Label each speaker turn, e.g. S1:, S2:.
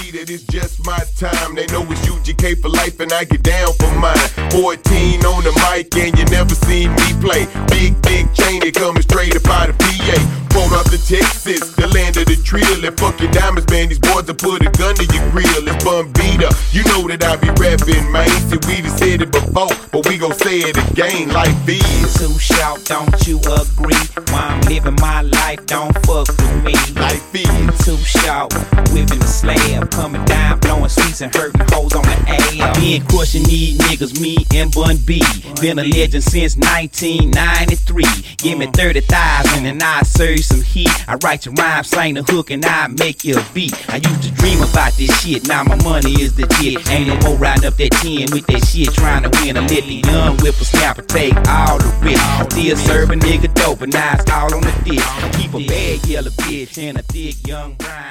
S1: agree that it's just my time. They know it's UGK for life and I get down for mine. 14 on the mic and you never seen me play. Big chain, it coming straight up out of PA. Phone up to Texas, the land of the trill. And fuck your diamonds, man, these boys will put a gun to your grill. It's Bun Beater, you know that I be rapping, man. See, we done said it before, but we gon' say it again like this.
S2: Too short, don't you agree? While I'm living my life, don't fuck with me.
S1: Like this.
S2: Too short, whipping the slab, coming down, blowing sweets and hurting hoes on the air. I been crushing these niggas, me and Bun B. Been a legend since 1993. Give me 30,000 and I serve some heat. I write your rhymes, sing the hook, and I make you a beat. I used to dream about this shit, now my money is legit. Ain't no more riding up that 10 with that shit, trying to win. I let the young whippersnapper take all the risk. Still serve a nigga dope, but now it's all on the dick. I keep a bad yellow bitch and a thick young bride.